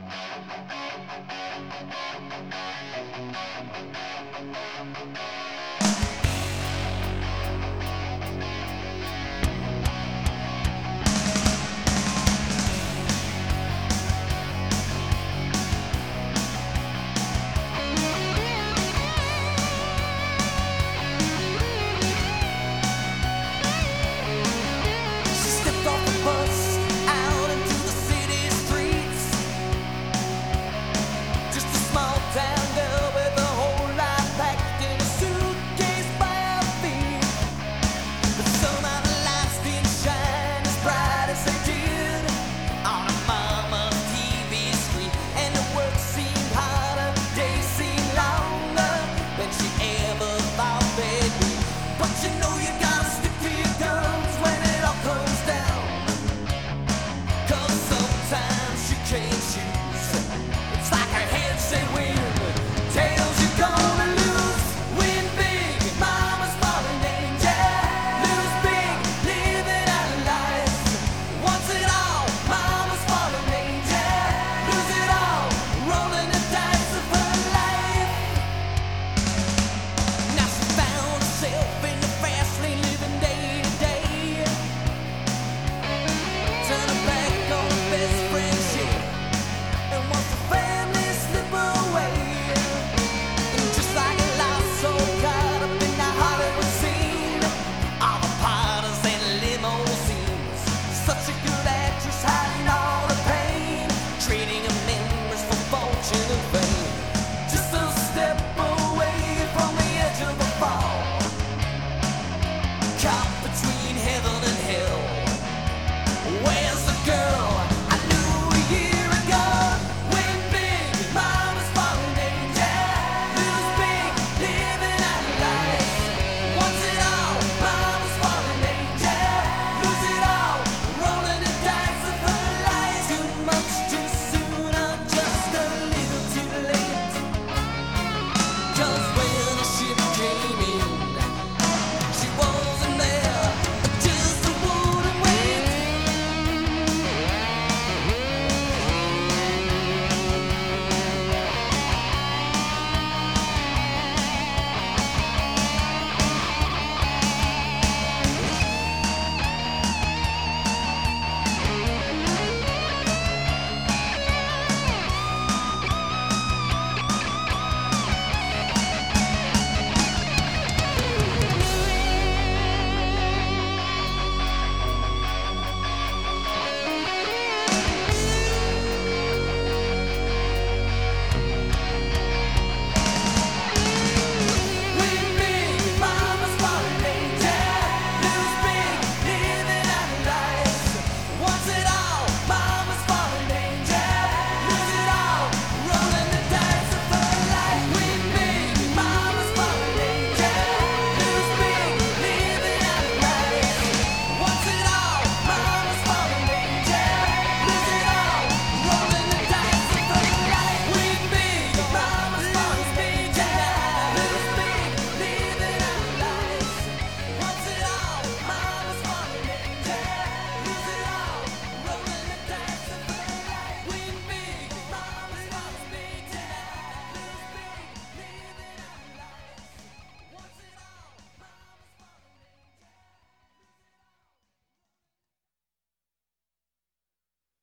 She stepped off the bus out into the city streets. Just a small town girl with a whole life packed in a suitcase by her feet. But somehow the lights didn't shine as bright as they did on her mama's TV screen, and the work seemed harder, days seemed longer than she ever thought they'd be. But you know you gotta stick to your guns when it all comes down, 'cause sometimes you can't shoot